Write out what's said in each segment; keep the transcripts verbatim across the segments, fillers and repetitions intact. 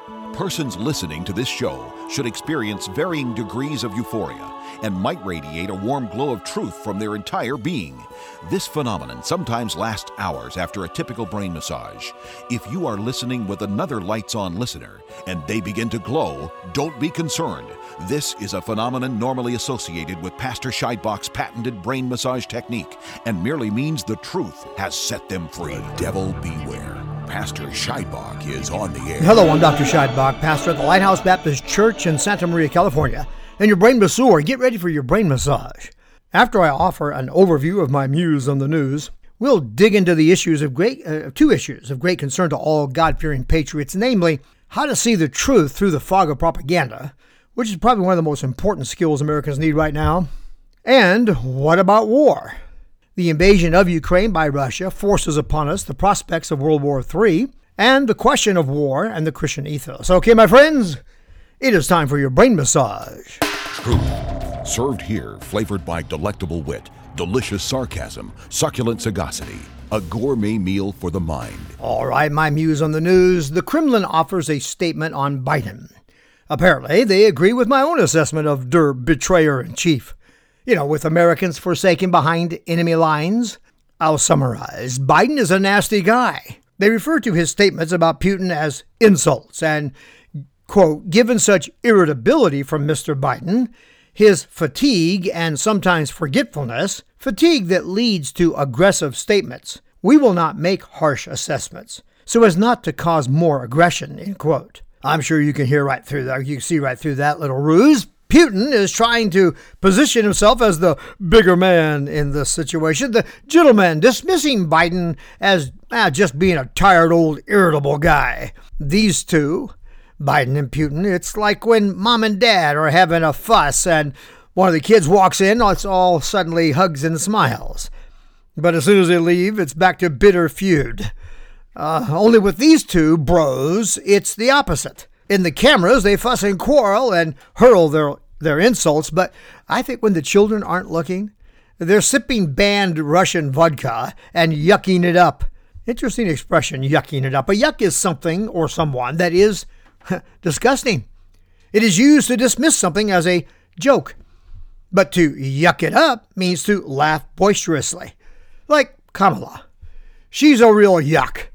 Persons listening to this show should experience varying degrees of euphoria and might radiate a warm glow of truth from their entire being. This phenomenon sometimes lasts hours after a typical brain massage. If you are listening with another lights-on listener and they begin to glow, don't be concerned. This is a phenomenon normally associated with Pastor Scheidbach's patented brain massage technique and merely means the truth has set them free. The devil beware. Pastor Scheidbach is on the air. Hello, I'm Doctor Scheidbach, pastor at the Lighthouse Baptist Church in Santa Maria, California, and your brain masseur. Get ready for your brain massage. After I offer an overview of my muse on the news, we'll dig into the issues of great, uh, two issues of great concern to all God-fearing patriots, namely, how to see the truth through the fog of propaganda, which is probably one of the most important skills Americans need right now, and what about war? The invasion of Ukraine by Russia forces upon us the prospects of World War Three and the question of war and the Christian ethos. Okay, my friends, it is time for your brain massage. Truth, served here, flavored by delectable wit, delicious sarcasm, succulent sagacity, a gourmet meal for the mind. All right, my muse on the news. The Kremlin offers a statement on Biden. Apparently, they agree with my own assessment of der betrayer-in-chief. You know, with Americans forsaken behind enemy lines. I'll summarize. Biden is a nasty guy. They refer to his statements about Putin as insults and, quote, given such irritability from Mister Biden, his fatigue and sometimes forgetfulness, fatigue that leads to aggressive statements, we will not make harsh assessments so as not to cause more aggression, end quote. I'm sure you can hear right through that. You can see right through that little ruse. Putin is trying to position himself as the bigger man in this situation. The gentleman dismissing Biden as ah, just being a tired old irritable guy. These two, Biden and Putin, it's like when mom and dad are having a fuss and one of the kids walks in, it's all suddenly hugs and smiles. But as soon as they leave, it's back to bitter feud. Uh, only with these two bros, it's the opposite. In the cameras, they fuss and quarrel and hurl their, their insults, but I think when the children aren't looking, they're sipping banned Russian vodka and yucking it up. Interesting expression, yucking it up. A yuck is something or someone that is disgusting. It is used to dismiss something as a joke. But to yuck it up means to laugh boisterously. Like Kamala. She's a real yuck.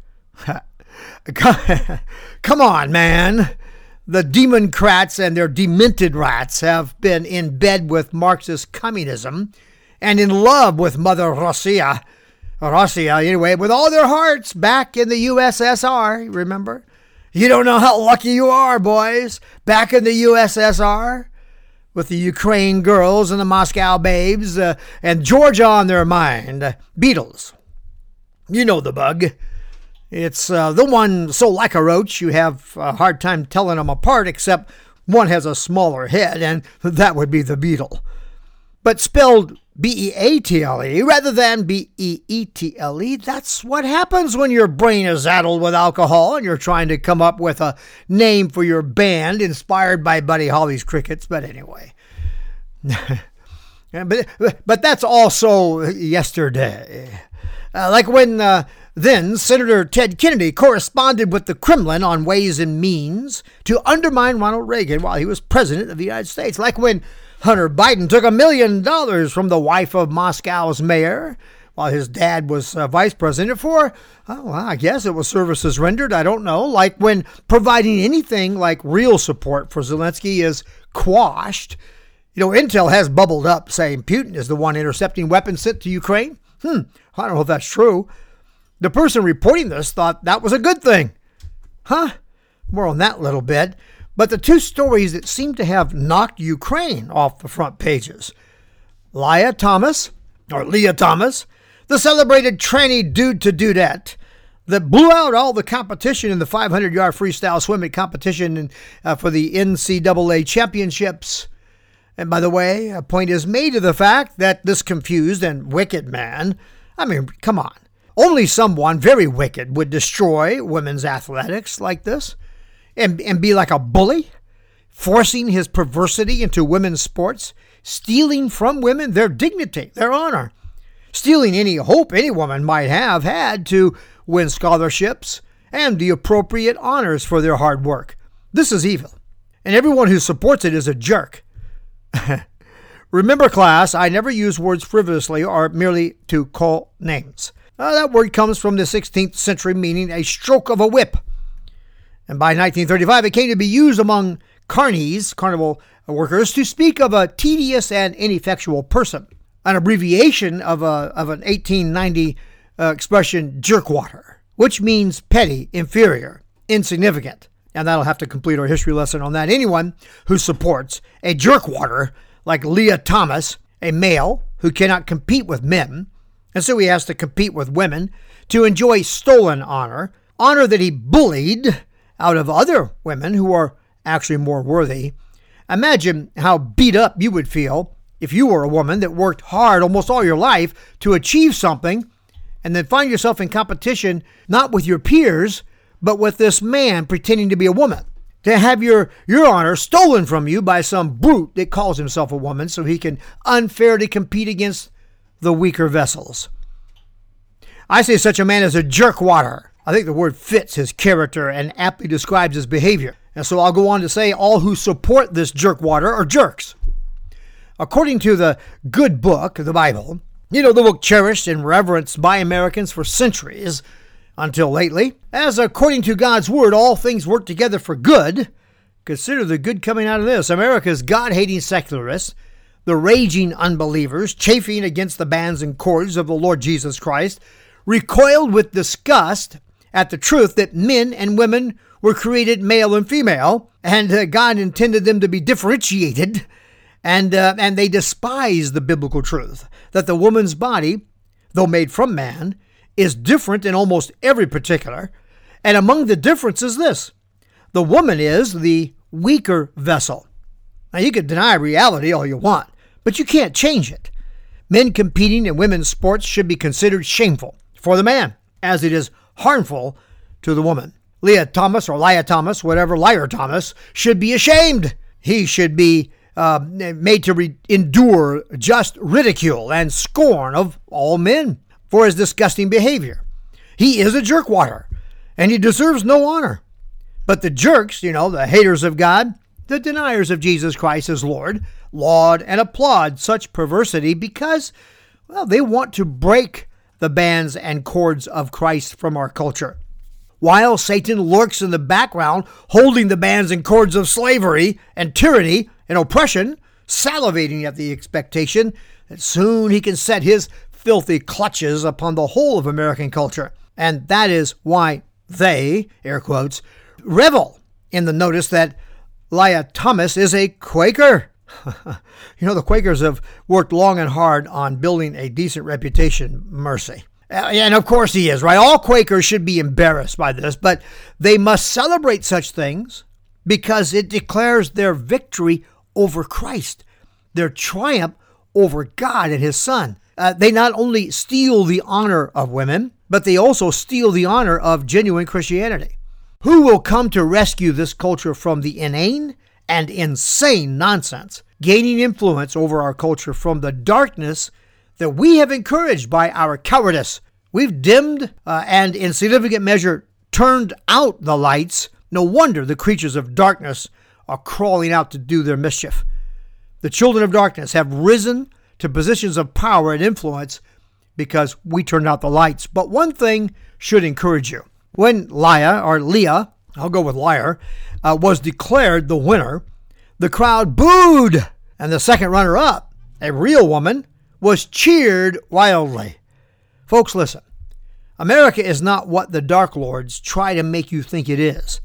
Come on, man. The Democrats and their demented rats have been in bed with Marxist communism and in love with Mother Russia. Russia, anyway, with all their hearts back in the U S S R, remember? You don't know how lucky you are, boys. Back in the U S S R with the Ukraine girls and the Moscow babes uh, and Georgia on their mind. Beatles. You know the bug. It's uh, the one so like a roach you have a hard time telling them apart, except one has a smaller head, and that would be the beetle. But spelled B E A T L E rather than B E E T L E, that's what happens when your brain is addled with alcohol and you're trying to come up with a name for your band inspired by Buddy Holly's Crickets. But anyway. but, but that's also yesterday. Uh, like when... Uh, Then Senator Ted Kennedy corresponded with the Kremlin on ways and means to undermine Ronald Reagan while he was president of the United States. Like when Hunter Biden took a million dollars from the wife of Moscow's mayor while his dad was uh, vice president for, oh, well, I guess it was services rendered. I don't know. Like when providing anything like real support for Zelensky is quashed. You know, intel has bubbled up saying Putin is the one intercepting weapons sent to Ukraine. Hmm, I don't know if that's true. The person reporting this thought that was a good thing. Huh? More on that little bit. But the two stories that seem to have knocked Ukraine off the front pages. Leah Thomas, or Leah Thomas, the celebrated tranny dude to dudette that blew out all the competition in the five hundred yard freestyle swimming competition in, uh, for the N C double A championships. And by the way, a point is made of the fact that this confused and wicked man, I mean, come on. Only someone very wicked would destroy women's athletics like this and, and be like a bully, forcing his perversity into women's sports, stealing from women their dignity, their honor, stealing any hope any woman might have had to win scholarships and the appropriate honors for their hard work. This is evil, and everyone who supports it is a jerk. Remember, class, I never use words frivolously or merely to call names. Uh, that word comes from the sixteenth century, meaning a stroke of a whip. And by nineteen thirty-five, it came to be used among carnies, carnival workers, to speak of a tedious and ineffectual person, an abbreviation of a of an eighteen ninety uh, expression jerkwater, which means petty, inferior, insignificant. And that'll have to complete our history lesson on that. Anyone who supports a jerkwater like Leah Thomas, a male who cannot compete with men, and so he has to compete with women to enjoy stolen honor, honor that he bullied out of other women who are actually more worthy. Imagine how beat up you would feel if you were a woman that worked hard almost all your life to achieve something and then find yourself in competition not with your peers, but with this man pretending to be a woman. To have your, your honor stolen from you by some brute that calls himself a woman so he can unfairly compete against the weaker vessels. I say such a man is a jerkwater. I think the word fits his character and aptly describes his behavior. And so I'll go on to say all who support this jerkwater are jerks. According to the good book, the Bible, you know, the book cherished and reverenced by Americans for centuries, until lately, as according to God's word, all things work together for good. Consider the good coming out of this. America's God-hating secularists, the raging unbelievers, chafing against the bands and cords of the Lord Jesus Christ, recoiled with disgust at the truth that men and women were created male and female, and uh, God intended them to be differentiated, and, uh, and they despised the biblical truth that the woman's body, though made from man, is different in almost every particular, and among the differences this: the woman is the weaker vessel. Now, you can deny reality all you want, but you can't change it. Men competing in women's sports should be considered shameful for the man, as it is harmful to the woman. Leah Thomas, or Leah Thomas, whatever, Liar Thomas, should be ashamed. He should be uh, made to re- endure just ridicule and scorn of all men for his disgusting behavior. He is a jerkwater, and he deserves no honor. But the jerks, you know, the haters of God, the deniers of Jesus Christ as Lord, laud and applaud such perversity because, well, they want to break the bands and cords of Christ from our culture. While Satan lurks in the background, holding the bands and cords of slavery and tyranny and oppression, salivating at the expectation that soon he can set his filthy clutches upon the whole of American culture. And that is why they, air quotes, revel in the notice that Leah Thomas is a Quaker. You know, the Quakers have worked long and hard on building a decent reputation. Mercy. And of course he is, right? All Quakers should be embarrassed by this, but they must celebrate such things because it declares their victory over Christ, their triumph over God and his Son. Uh, they not only steal the honor of women, but they also steal the honor of genuine Christianity. Who will come to rescue this culture from the inane and insane nonsense, gaining influence over our culture from the darkness that we have encouraged by our cowardice? We've dimmed uh, and in significant measure turned out the lights. No wonder the creatures of darkness are crawling out to do their mischief. The children of darkness have risen to positions of power and influence because we turned out the lights. But one thing should encourage you. When Leah, or Leah, I'll go with liar, uh, was declared the winner, the crowd booed, and the second runner-up, a real woman, was cheered wildly. Folks, listen. America is not what the Dark Lords try to make you think it is.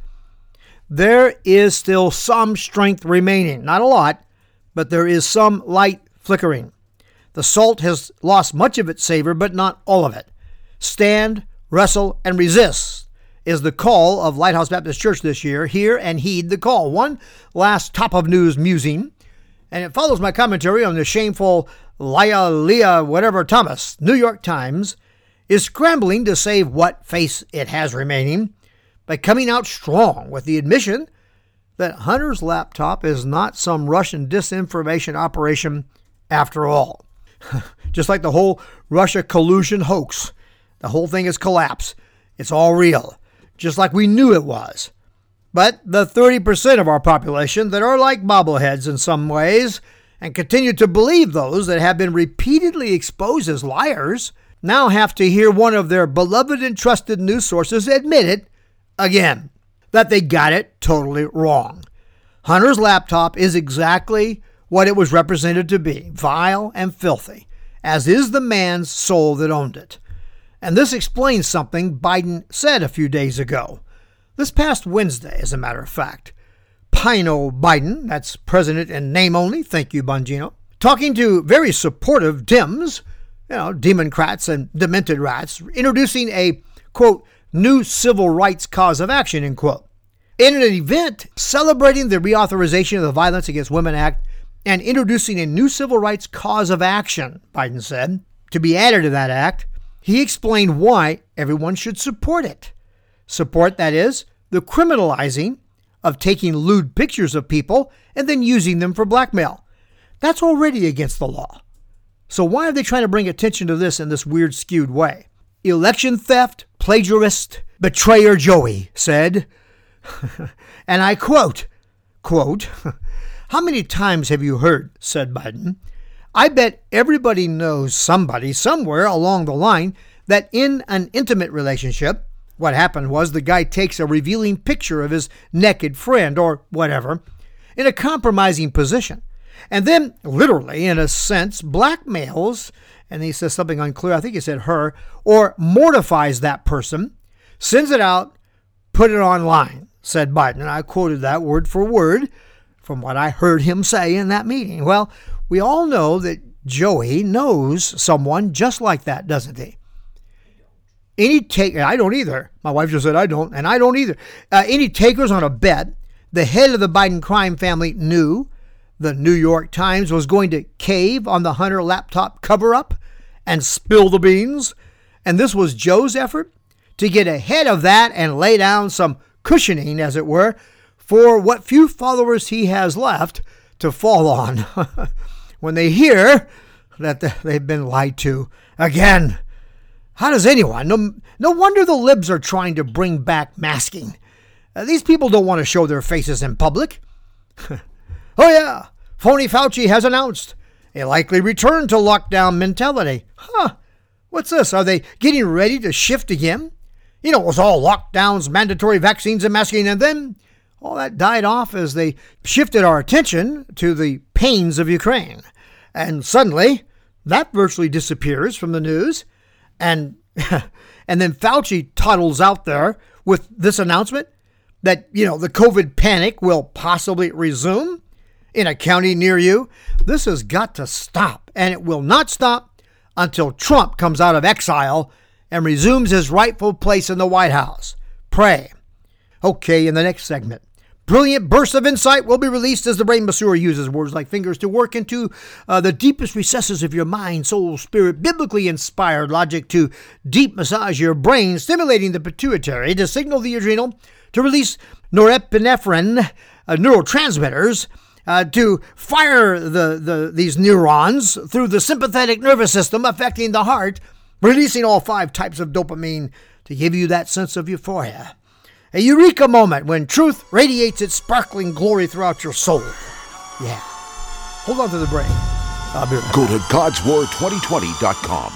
There is still some strength remaining. Not a lot, but there is some light flickering. The salt has lost much of its savor, but not all of it. Stand, wrestle, and resist is the call of Lighthouse Baptist Church this year. Hear and heed the call. One last top-of-news musing, and it follows my commentary on the shameful Leah, Leah, whatever Thomas. New York Times is scrambling to save what face it has remaining by coming out strong with the admission that Hunter's laptop is not some Russian disinformation operation after all. Just like the whole Russia collusion hoax. The whole thing has collapsed. It's all real. Just like we knew it was. But the thirty percent of our population that are like bobbleheads in some ways and continue to believe those that have been repeatedly exposed as liars now have to hear one of their beloved and trusted news sources admit it again, that they got it totally wrong. Hunter's laptop is exactly what it was represented to be, vile and filthy, as is the man's soul that owned it. And this explains something Biden said a few days ago. This past Wednesday, as a matter of fact. Pino Biden, that's president in name only, thank you, Bongino, talking to very supportive Dems, you know, Democrats and demented rats, introducing a, quote, new civil rights cause of action, end quote. In an event celebrating the reauthorization of the Violence Against Women Act and introducing a new civil rights cause of action, Biden said, to be added to that act, he explained why everyone should support it. Support, that is, the criminalizing of taking lewd pictures of people and then using them for blackmail. That's already against the law. So why are they trying to bring attention to this in this weird, skewed way? Election theft, plagiarist, betrayer Joey said, and I quote, quote, how many times have you heard, said Biden, I bet everybody knows somebody somewhere along the line that in an intimate relationship, what happened was the guy takes a revealing picture of his naked friend or whatever in a compromising position and then literally, in a sense, blackmails, and he says something unclear, I think he said her, or mortifies that person, sends it out, put it online, said Biden. And I quoted that word for word from what I heard him say in that meeting. Well, we all know that Joey knows someone just like that, doesn't he? Any take, I don't either. My wife just said I don't, and I don't either. Uh, any takers on a bet the head of the Biden crime family knew the New York Times was going to cave on the Hunter laptop cover-up and spill the beans? And this was Joe's effort to get ahead of that and lay down some cushioning, as it were, for what few followers he has left to fall on when they hear that they've been lied to again. How does anyone? No, no wonder the libs are trying to bring back masking. Uh, these people don't want to show their faces in public. Oh yeah, phony Fauci has announced a likely return to lockdown mentality. Huh, what's this? Are they getting ready to shift again? You know, it was all lockdowns, mandatory vaccines and masking, and then all that died off as they shifted our attention to the pains of Ukraine. And suddenly, that virtually disappears from the news. And and then Fauci toddles out there with this announcement that, you know, the COVID panic will possibly resume in a county near you. This has got to stop, and it will not stop until Trump comes out of exile and resumes his rightful place in the White House. Pray. Okay, in the next segment, brilliant bursts of insight will be released as the brain masseur uses words like fingers to work into uh, the deepest recesses of your mind, soul, spirit, biblically inspired logic to deep massage your brain, stimulating the pituitary to signal the adrenal to release norepinephrine uh, neurotransmitters uh, to fire the, the these neurons through the sympathetic nervous system, affecting the heart, releasing all five types of dopamine to give you that sense of euphoria. A eureka moment when truth radiates its sparkling glory throughout your soul. Yeah. Hold on to the break. I'll be right Go to Gods War twenty twenty dot com.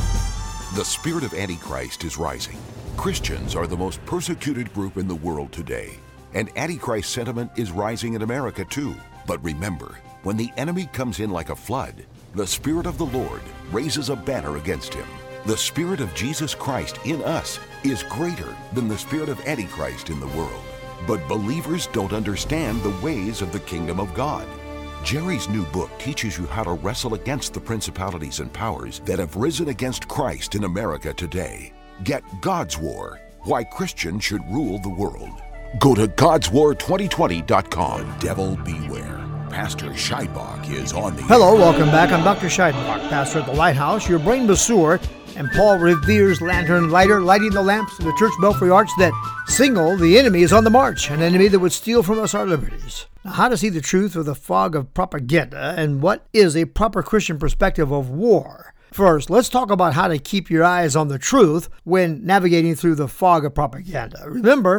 The spirit of Antichrist is rising. Christians are the most persecuted group in the world today. And Antichrist sentiment is rising in America too. But remember, when the enemy comes in like a flood, the Spirit of the Lord raises a banner against him. The Spirit of Jesus Christ in us is greater than the spirit of Antichrist in the world. But believers don't understand the ways of the kingdom of God. Jerry's new book teaches you how to wrestle against the principalities and powers that have risen against Christ in America today. Get God's War, Why Christians Should Rule the World. Go to Gods War twenty twenty dot com. Devil beware. Pastor Scheidbach is on the Hello, air. welcome back. I'm Doctor Scheidbach, pastor at the Lighthouse, your brain masseur, and Paul Revere's lantern lighter, lighting the lamps of the church belfry arch that signal the enemy is on the march, an enemy that would steal from us our liberties. Now, how to see the truth of the fog of propaganda, and what is a proper Christian perspective of war? First, let's talk about how to keep your eyes on the truth when navigating through the fog of propaganda. Remember,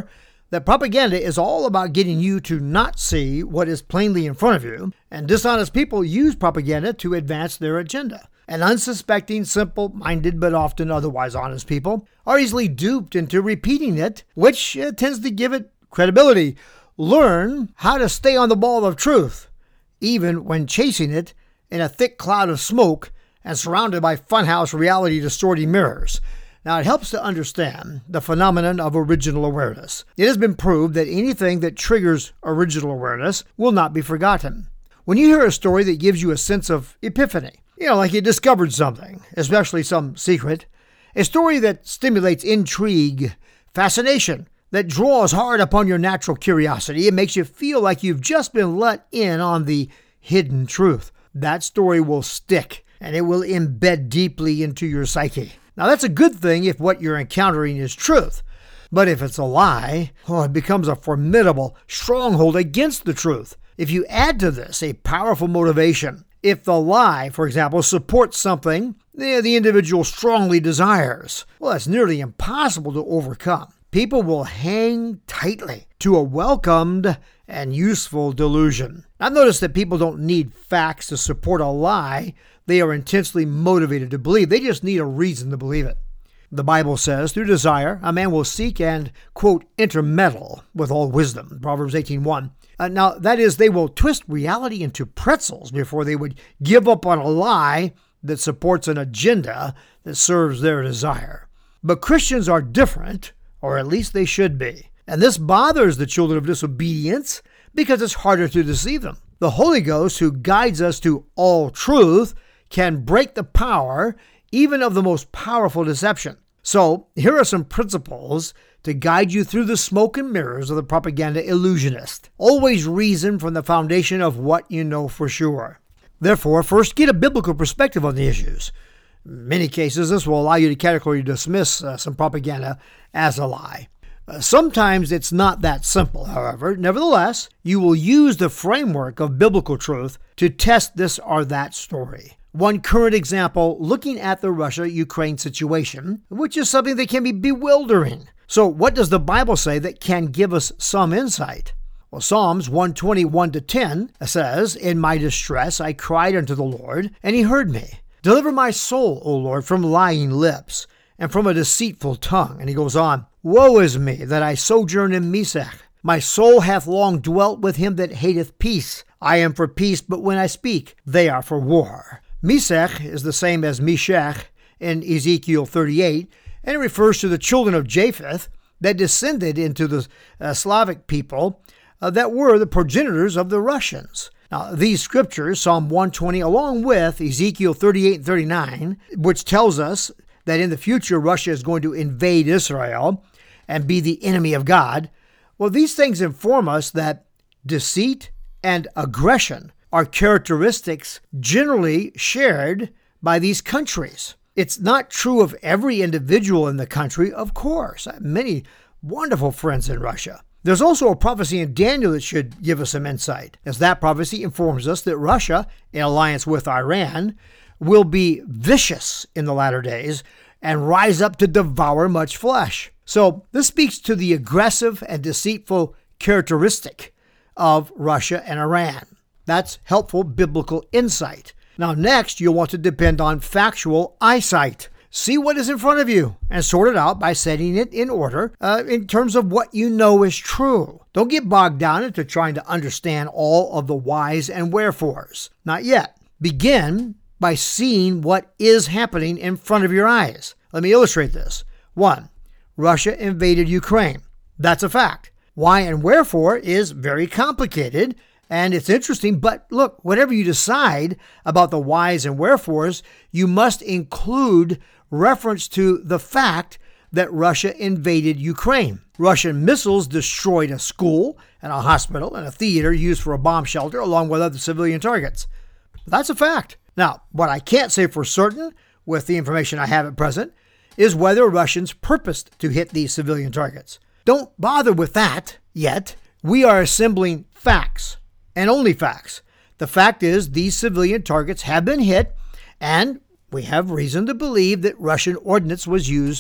that propaganda is all about getting you to not see what is plainly in front of you, and dishonest people use propaganda to advance their agenda. And unsuspecting, simple-minded, but often otherwise honest people are easily duped into repeating it, which uh, tends to give it credibility. Learn how to stay on the ball of truth, even when chasing it in a thick cloud of smoke and surrounded by funhouse reality-distorting mirrors. Now, it helps to understand the phenomenon of original awareness. It has been proved that anything that triggers original awareness will not be forgotten. When you hear a story that gives you a sense of epiphany, you know, like you discovered something, especially some secret, a story that stimulates intrigue, fascination, that draws hard upon your natural curiosity and makes you feel like you've just been let in on the hidden truth, that story will stick and it will embed deeply into your psyche. Now, that's a good thing if what you're encountering is truth. But if it's a lie, oh, it becomes a formidable stronghold against the truth. If you add to this a powerful motivation, if the lie, for example, supports something the, the individual strongly desires, well, that's nearly impossible to overcome. People will hang tightly to a welcomed and useful delusion. I've noticed that people don't need facts to support a lie they are intensely motivated to believe. They just need a reason to believe it. The Bible says, through desire, a man will seek and, quote, intermeddle with all wisdom, Proverbs eighteen one. Uh, now, that is, they will twist reality into pretzels before they would give up on a lie that supports an agenda that serves their desire. But Christians are different, or at least they should be. And this bothers the children of disobedience because it's harder to deceive them. The Holy Ghost, who guides us to all truth, can break the power even of the most powerful deception. So, here are some principles to guide you through the smoke and mirrors of the propaganda illusionist. Always reason from the foundation of what you know for sure. Therefore, first get a biblical perspective on the issues. In many cases, this will allow you to categorically dismiss uh, some propaganda as a lie. Uh, sometimes it's not that simple, however. Nevertheless, you will use the framework of biblical truth to test this or that story. One current example, looking at the Russia-Ukraine situation, which is something that can be bewildering. So what does the Bible say that can give us some insight? Well, Psalms one twenty-one to ten says, "In my distress I cried unto the Lord, and he heard me. Deliver my soul, O Lord, from lying lips, and from a deceitful tongue." And he goes on, "Woe is me that I sojourn in Meshech. My soul hath long dwelt with him that hateth peace. I am for peace, but when I speak, they are for war." Meshech is the same as Meshach in Ezekiel thirty-eight, and it refers to the children of Japheth that descended into the uh, Slavic people uh, that were the progenitors of the Russians. Now, these scriptures, Psalm one twenty, along with Ezekiel thirty-eight and thirty-nine, which tells us that in the future Russia is going to invade Israel and be the enemy of God, well, these things inform us that deceit and aggression are characteristics generally shared by these countries. It's not true of every individual in the country, of course. I have many wonderful friends in Russia. There's also a prophecy in Daniel that should give us some insight, as that prophecy informs us that Russia, in alliance with Iran, will be vicious in the latter days and rise up to devour much flesh. So this speaks to the aggressive and deceitful characteristic of Russia and Iran. That's helpful biblical insight. Now, next, you'll want to depend on factual eyesight. See what is in front of you and sort it out by setting it in order uh, in terms of what you know is true. Don't get bogged down into trying to understand all of the whys and wherefores. Not yet. Begin by seeing what is happening in front of your eyes. Let me illustrate this. One, Russia invaded Ukraine. That's a fact. Why and wherefore is very complicated. And it's interesting, but look, whatever you decide about the whys and wherefores, you must include reference to the fact that Russia invaded Ukraine. Russian missiles destroyed a school and a hospital and a theater used for a bomb shelter, along with other civilian targets. That's a fact. Now, what I can't say for certain, with the information I have at present, is whether Russians purposed to hit these civilian targets. Don't bother with that yet. We are assembling facts. And only facts. The fact is these civilian targets have been hit, and we have reason to believe that Russian ordnance was used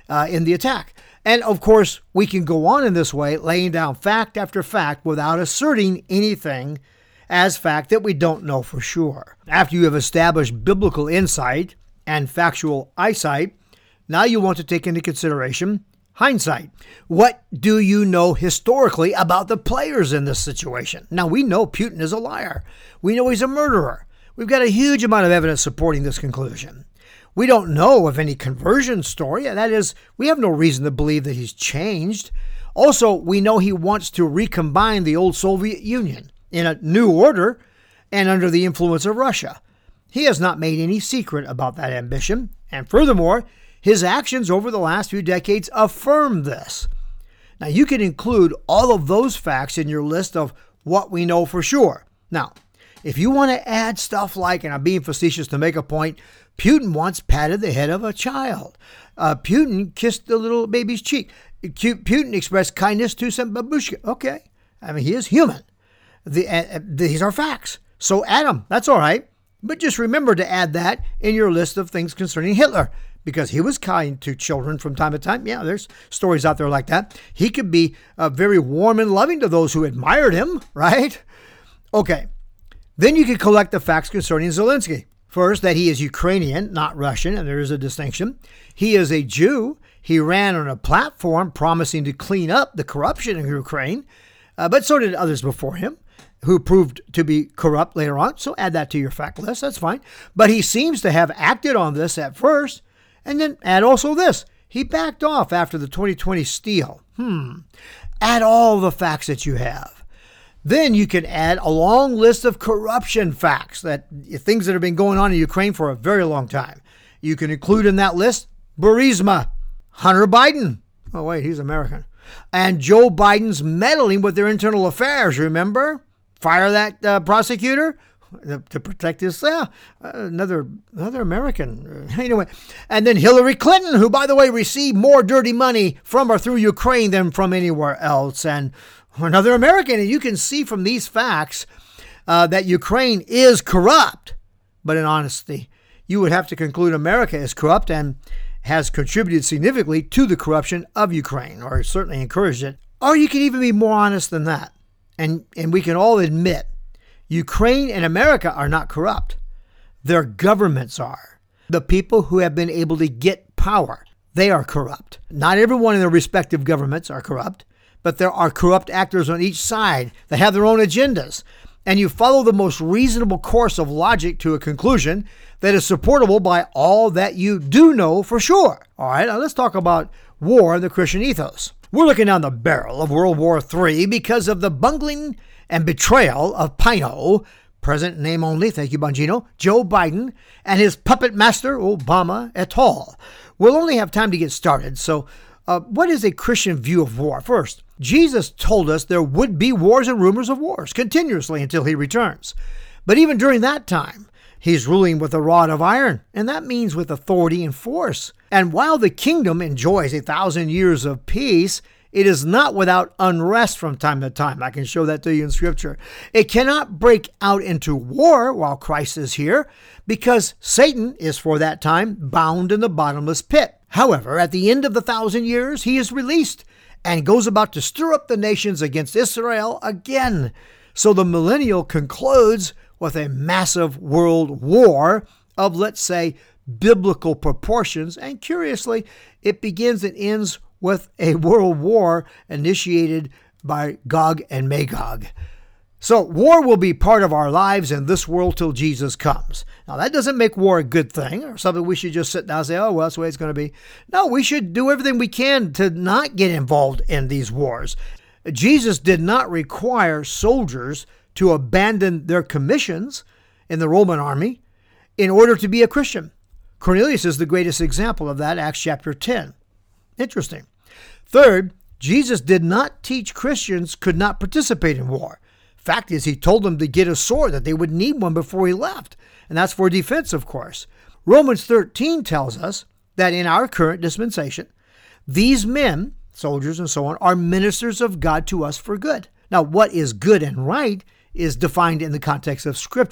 uh, in the attack. And of course, we can go on in this way, laying down fact after fact without asserting anything as fact that we don't know for sure. After you have established biblical insight and factual eyesight, now you want to take into consideration hindsight. What do you know historically about the players in this situation? Now, we know Putin is a liar. We know he's a murderer. We've got a huge amount of evidence supporting this conclusion. We don't know of any conversion story. That is, we have no reason to believe that he's changed. Also, we know he wants to recombine the old Soviet Union in a new order and under the influence of Russia. He has not made any secret about that ambition. And furthermore, his actions over the last few decades affirm this. Now, you can include all of those facts in your list of what we know for sure. Now, if you want to add stuff like, and I'm being facetious to make a point, Putin once patted the head of a child. Uh, Putin kissed the little baby's cheek. Putin expressed kindness to some babushka. Okay, I mean, he is human. The, uh, these are facts. So add them. That's all right. But just remember to add that in your list of things concerning Hitler, because he was kind to children from time to time. Yeah, there's stories out there like that. He could be uh, very warm and loving to those who admired him, right? Okay. Then you can collect the facts concerning Zelensky. First, that he is Ukrainian, not Russian, and there is a distinction. He is a Jew. He ran on a platform promising to clean up the corruption in Ukraine, uh, but so did others before him, who proved to be corrupt later on. So add that to your fact list. That's fine. But he seems to have acted on this at first. And then add also this. He backed off after the twenty twenty steal. Hmm. Add all the facts that you have. Then you can add a long list of corruption facts, that things that have been going on in Ukraine for a very long time. You can include in that list Burisma, Hunter Biden. Oh, wait, he's American. And Joe Biden's meddling with their internal affairs, remember? Fire that uh, prosecutor to protect his, uh, another, another American. Anyway, and then Hillary Clinton, who, by the way, received more dirty money from or through Ukraine than from anywhere else. And another American. And you can see from these facts uh, that Ukraine is corrupt. But in honesty, you would have to conclude America is corrupt and has contributed significantly to the corruption of Ukraine, or certainly encouraged it. Or you can even be more honest than that. And, and we can all admit Ukraine and America are not corrupt. Their governments are. The people who have been able to get power, they are corrupt. Not everyone in their respective governments are corrupt, but there are corrupt actors on each side that have their own agendas. And you follow the most reasonable course of logic to a conclusion that is supportable by all that you do know for sure. All right, now let's talk about war and the Christian ethos. We're looking down the barrel of World War Three because of the bungling and betrayal of Pino, present name only, thank you, Bongino, Joe Biden, and his puppet master, Obama, et al. We'll only have time to get started, so uh, what is a Christian view of war? First, Jesus told us there would be wars and rumors of wars continuously until he returns. But even during that time, he's ruling with a rod of iron, and that means with authority and force. And while the kingdom enjoys a thousand years of peace, it is not without unrest from time to time. I can show that to you in Scripture. It cannot break out into war while Christ is here, because Satan is for that time bound in the bottomless pit. However, at the end of the thousand years, he is released and goes about to stir up the nations against Israel again. So the millennial concludes with a massive world war of, let's say, biblical proportions. And curiously, it begins and ends with a world war initiated by Gog and Magog. So war will be part of our lives in this world till Jesus comes. Now, that doesn't make war a good thing or something we should just sit down and say, oh, well, that's the way it's going to be. No, we should do everything we can to not get involved in these wars. Jesus did not require soldiers to abandon their commissions in the Roman army in order to be a Christian. Cornelius is the greatest example of that, Acts chapter ten. Interesting. Third, Jesus did not teach Christians could not participate in war. Fact is, he told them to get a sword, that they would need one before he left. And that's for defense, of course. Romans thirteen tells us that in our current dispensation, these men, soldiers and so on, are ministers of God to us for good. Now, what is good and right is defined in the context of Scripture.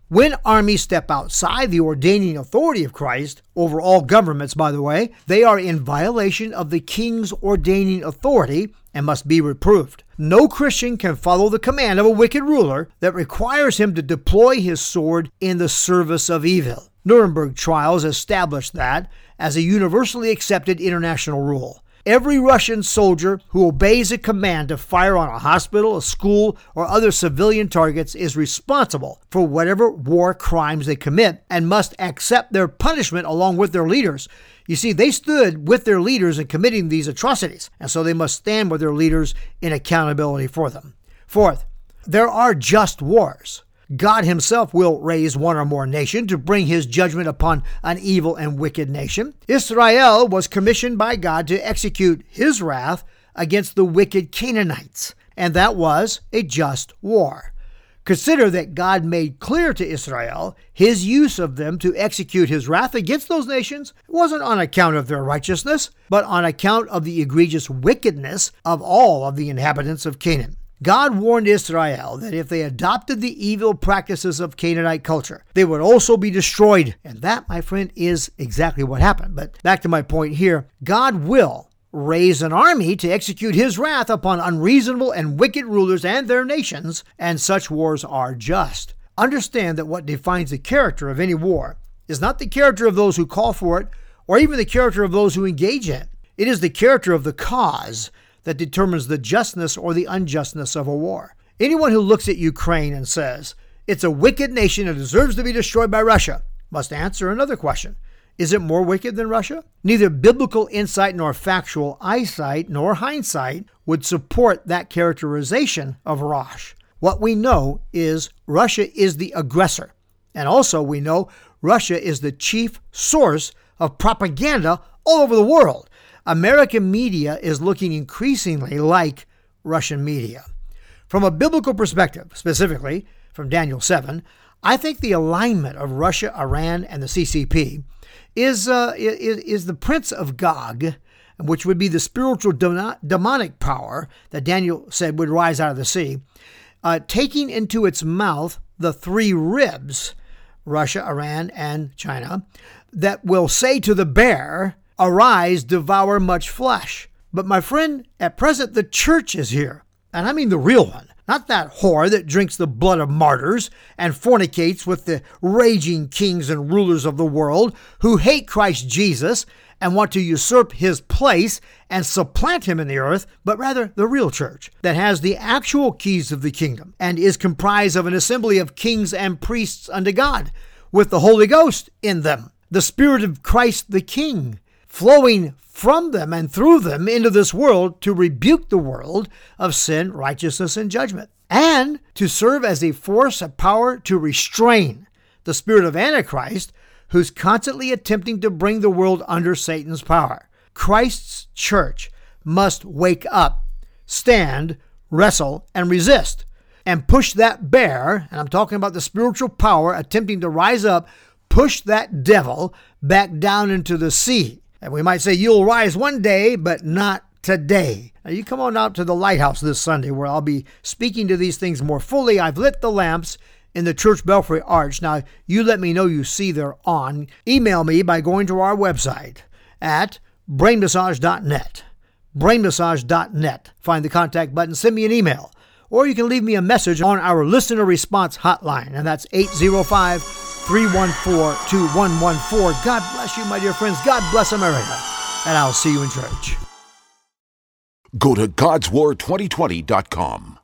When armies step outside the ordaining authority of Christ, over all governments, by the way, they are in violation of the king's ordaining authority and must be reproved. No Christian can follow the command of a wicked ruler that requires him to deploy his sword in the service of evil. Nuremberg trials established that as a universally accepted international rule. Every Russian soldier who obeys a command to fire on a hospital, a school, or other civilian targets is responsible for whatever war crimes they commit and must accept their punishment along with their leaders. You see, they stood with their leaders in committing these atrocities, and so they must stand with their leaders in accountability for them. Fourth, there are just wars. God himself will raise one or more nation to bring his judgment upon an evil and wicked nation. Israel was commissioned by God to execute his wrath against the wicked Canaanites, and that was a just war. Consider that God made clear to Israel his use of them to execute his wrath against those nations. It wasn't on account of their righteousness, but on account of the egregious wickedness of all of the inhabitants of Canaan. God warned Israel that if they adopted the evil practices of Canaanite culture, they would also be destroyed. And that, my friend, is exactly what happened. But back to my point here, God will raise an army to execute his wrath upon unreasonable and wicked rulers and their nations, and such wars are just. Understand that what defines the character of any war is not the character of those who call for it, or even the character of those who engage in it. It is the character of the cause that determines the justness or the unjustness of a war. Anyone who looks at Ukraine and says, it's a wicked nation and deserves to be destroyed by Russia, must answer another question. Is it more wicked than Russia? Neither biblical insight nor factual eyesight nor hindsight would support that characterization of Rosh. What we know is Russia is the aggressor. And also we know Russia is the chief source of propaganda all over the world. American media is looking increasingly like Russian media. From a biblical perspective, specifically from Daniel seven, I think the alignment of Russia, Iran, and the C C P is, uh, is, is the prince of Gog, which would be the spiritual demonic power that Daniel said would rise out of the sea, uh, taking into its mouth the three ribs, Russia, Iran, and China, that will say to the bear, arise, devour much flesh. But my friend, at present the church is here. And I mean the real one. Not that whore that drinks the blood of martyrs and fornicates with the raging kings and rulers of the world who hate Christ Jesus and want to usurp his place and supplant him in the earth, but rather the real church that has the actual keys of the kingdom and is comprised of an assembly of kings and priests unto God with the Holy Ghost in them, the Spirit of Christ the King, flowing from them and through them into this world to rebuke the world of sin, righteousness, and judgment, and to serve as a force of power to restrain the spirit of Antichrist, who's constantly attempting to bring the world under Satan's power. Christ's church must wake up, stand, wrestle, and resist, and push that bear, and I'm talking about the spiritual power attempting to rise up, push that devil back down into the sea. And we might say, you'll rise one day, but not today. Now, you come on out to the Lighthouse this Sunday, where I'll be speaking to these things more fully. I've lit the lamps in the church belfry arch. Now, you let me know you see they're on. Email me by going to our website at brain massage dot net. brain massage dot net. Find the contact button, send me an email. Or you can leave me a message on our listener response hotline, and that's eight zero five, three one four, two one one four. God bless you, my dear friends. God bless America. And I'll see you in church. Go to gods war twenty twenty dot com.